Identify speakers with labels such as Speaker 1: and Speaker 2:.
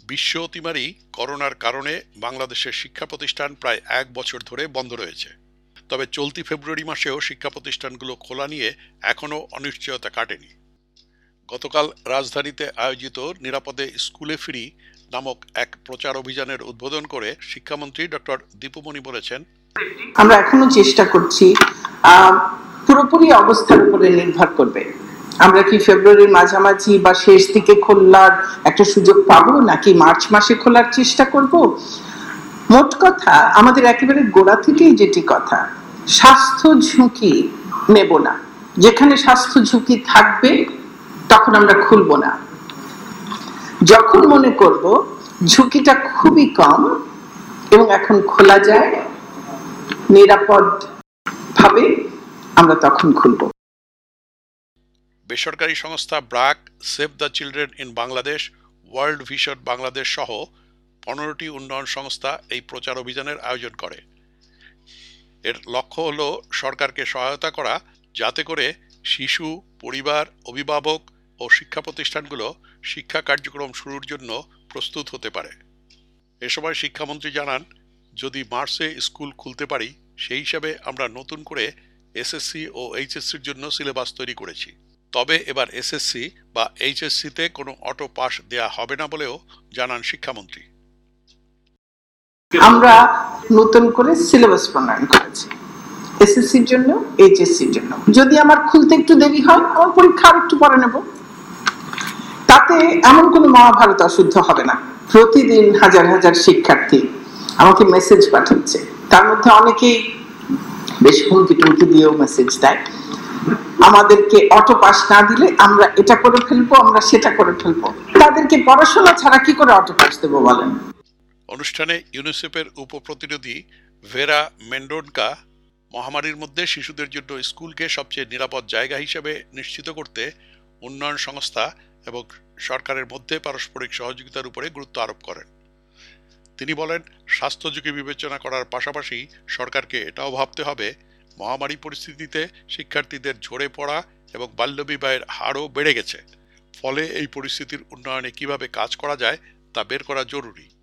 Speaker 1: বিশ্ব অতিমারি করোনার কারণে বাংলাদেশের শিক্ষা প্রতিষ্ঠান প্রায় 1 বছর ধরে বন্ধ রয়েছে। তবে চলতি ফেব্রুয়ারি মাসেও শিক্ষা প্রতিষ্ঠানগুলো খোলা নিয়ে এখনও অনিশ্চয়তা কাটেনি। গতকাল রাজধানীতে আয়োজিত নিরাপদে স্কুলে ফিরি নামক এক প্রচার অভিযানের উদ্বোধন করে শিক্ষামন্ত্রী ডক্টর দীপুমণি বলেছেন,
Speaker 2: আমরা এখনো চেষ্টা করছি, পুরোপুরি অবস্থার উপরে নির্ভর করবে। আমরা কি ফেব্রুয়ারির মাঝামাঝি বা শেষ দিকে খোলার একটা সুযোগ পাবো, নাকি মার্চ মাসে খোলার চেষ্টা করব। মোট কথা আমাদের একেবারে গোড়া থেকেই যেটি কথা, স্বাস্থ্য ঝুঁকি নেব না। যেখানে স্বাস্থ্য ঝুঁকি থাকবে তখন আমরা খুলবো না। যখন মনে করব ঝুঁকিটা খুবই কম এবং এখন খোলা যায় নিরাপদ ভাবে, আমরা তখন খুলব।
Speaker 1: বেসরকারি সংস্থা BRAC, save the children in Bangladesh, world vision Bangladesh সহ 15টি উন্নয়ন সংস্থা এই প্রচার অভিযানের আয়োজন করে। এর লক্ষ্য হল সরকারকে সহায়তা করা, যাতে করে শিশু, পরিবার, অভিভাবক ও শিক্ষা প্রতিষ্ঠানগুলো শিক্ষা কার্যক্রম শুরুর জন্য প্রস্তুত হতে পারে। এ সময় শিক্ষামন্ত্রী জানান, যদি মার্চে স্কুল খুলতে পারি, সেই হিসাবে আমরা নতুন করে এসএসসি ও এইচএসসির জন্য সিলেবাস তৈরি করেছি। তবে এবার এসএসসি বা এইচএসসিতে কোনো অটো পাস দেয়া হবে না বলেও জানান শিক্ষামন্ত্রী।
Speaker 2: আমরা নতুন করে সিলেবাস প্রণয়ন করেছি এসএসসির জন্য, এইচএসসির জন্য। যদি আমার খুলতে একটু দেরি হয়, আমার পরীক্ষা আর একটু পরে নেব, তাতে এমন কোনো মহাভারত অশুদ্ধ হবে না। প্রতিদিন হাজার হাজার শিক্ষার্থী আমাকে মেসেজ পাঠাচ্ছে, তার মধ্যে অনেকেই বেশ হুমকি টুমকি দিয়েও মেসেজ দেয়, আমাদেরকে অটো পাস না দিলে আমরা এটা করে ফেলবো, আমরা সেটা করে ফেলবো। তাদেরকে পড়াশোনা ছাড়া কি করে অটো পাস দেবো বলেন।
Speaker 1: অনুষ্ঠানে ইউনিসেফের উপপ্রতিনিধি ভেরা মেন্ডোনকা মহামারীর মধ্যে শিশুদের জন্য স্কুলকে সবচেয়ে নিরাপদ জায়গা হিসেবে নিশ্চিত করতে উন্নয়ন সংস্থা এবং সরকারের মধ্যে পারস্পরিক সহযোগিতার উপরে গুরুত্ব আরোপ করেন। তিনি বলেন, স্বাস্থ্য ঝুঁকি বিবেচনা করার পাশাপাশি সরকারকে এটাও ভাবতে হবে, মহামারী পরিস্থিতিতে শিক্ষার্থীদের ঝরে পড়া এবং বাল্যবিবাহের হারও বেড়ে গেছে। ফলে এই পরিস্থিতির উন্নয়নে কিভাবে কাজ করা যায় তা বের করা জরুরি।